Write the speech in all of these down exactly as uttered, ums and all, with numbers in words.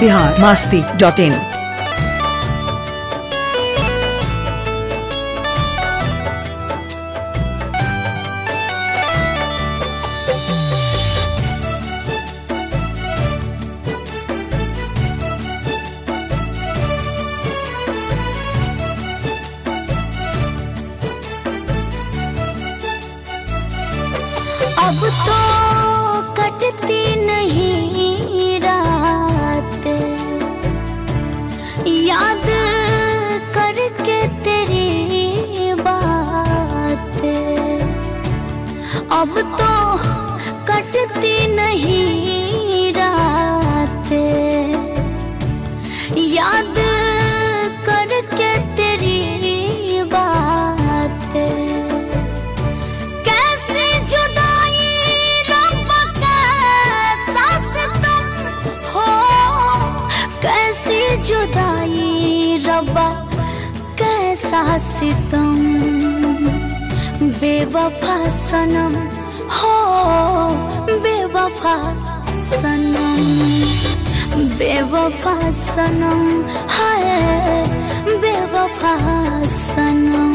Bihar Masti dot इन। अब तो कटती नहीं रात, याद करके तेरी बात। अब तो कटती नहीं रात, याद करके तेरी बात। कैसे जुदाई रब्बा कैसा सितम हो, कैसी जुदाई रब्बा कैसा सितम। बेवफा सनम हो, बेवफा सनम, बेवफा सनम है, बेवफा सनम।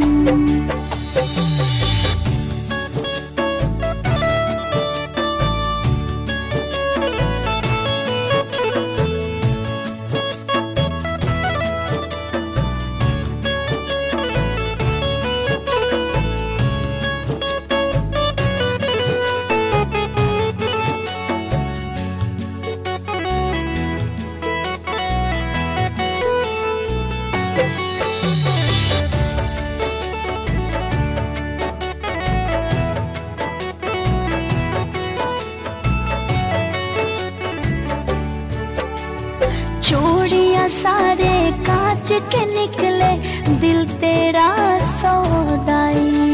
चूड़ियां सारे कांच के निकले, दिल तेरा सौदाई।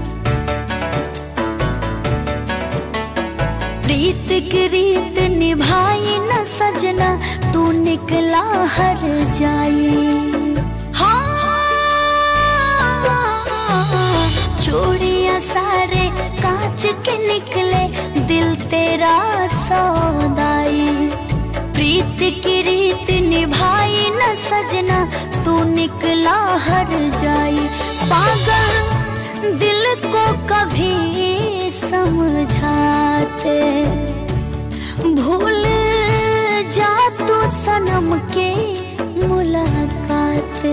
प्रीत की रीत निभाई न सजना, तू निकला हर जाई। हाँ, चूड़ियां सारे कांच के निकले, दिल तेरा सौदाई। प्रीत की रीत निभाई न सजना, तू निकला हर जाई। पागल दिल को कभी समझाते, भूल जा तू सनम के मुलाकात।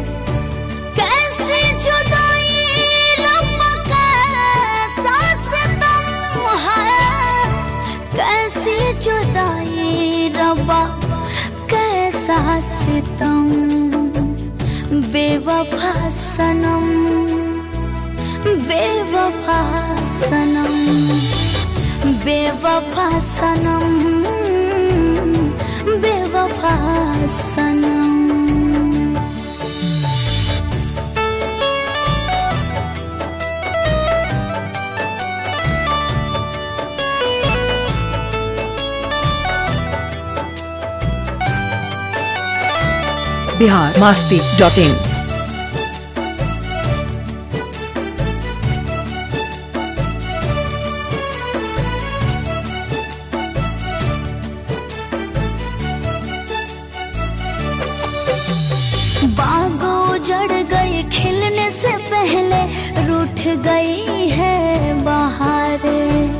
कैसे जुदाई रब्बा कैसा सितम है, कैसी जुदाई रब्बा कैसा सितम। बेवफा सनम, बेवफा सनम, बेवफा सनम, बेवफा सनम। Bihar Masti dot in. बागों जड़ गई खिलने से पहले, रूठ गई है बहारें।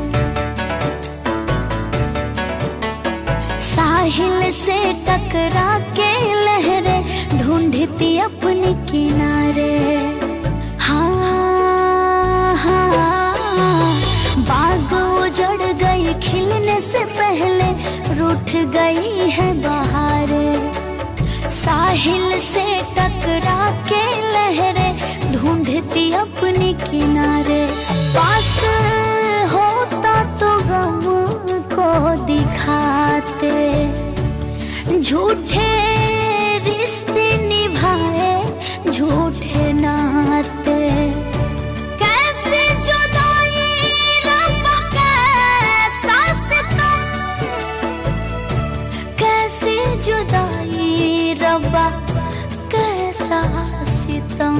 साहिल से टकरा के लहरें ढूंढती अपने किनारे। हाँ हाँ, बागों जड़ गई खिलने से पहले, रूठ गई है बहारें। साहिल से टकरा के लहरें ढूंढती अपने किनारे। पास होता तो गम को दिखाते, झूठे रिश्ते निभाए झूठे नाते। कैसे जुदाई रब्बा कैसा सितम, कैसी जुदाई रब्बा कैसा सितम।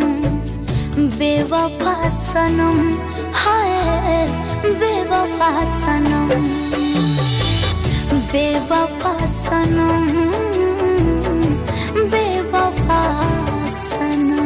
बेवफा सनम है, बेवफा सनम, बेवफा सनम, बेवफा सनम।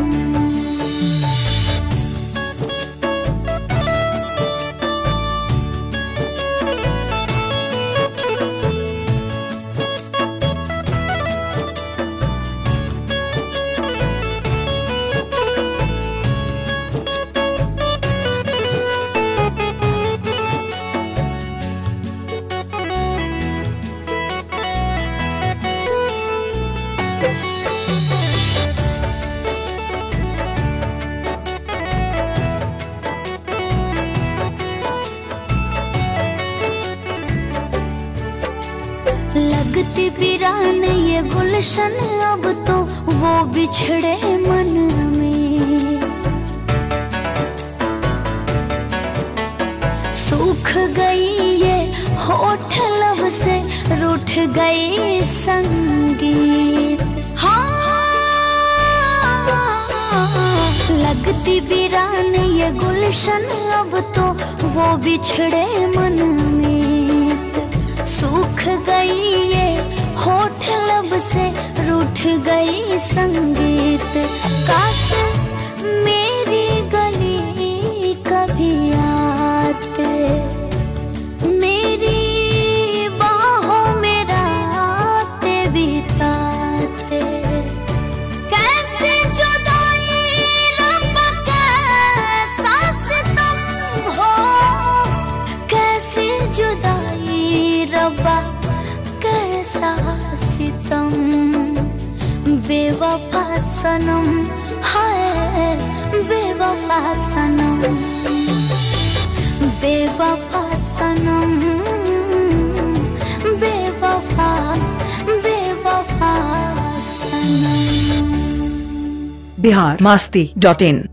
लगती वीरान ये गुलशन अब तो वो बिछड़े मन में, सूख गई ये होठ लब से रूठ गई संगीत। हाँ, लगती वीरान ये गुलशन अब तो वो बिछड़े मन में, सूख गई ये होठ लब से रूठ गई संगीत। काश मेरी गली कभी आते, मेरी बाहों में रातें बिताते। कैसे जुदाई रब कैसा सितम हो, कैसे जुदाई रब्बा कैसा सितम, बेवफा सनम, हाय बेवफा सनम, बेवफा सनम, बेवफा बेवफा सनम। बिहार मास्ती डॉट इन।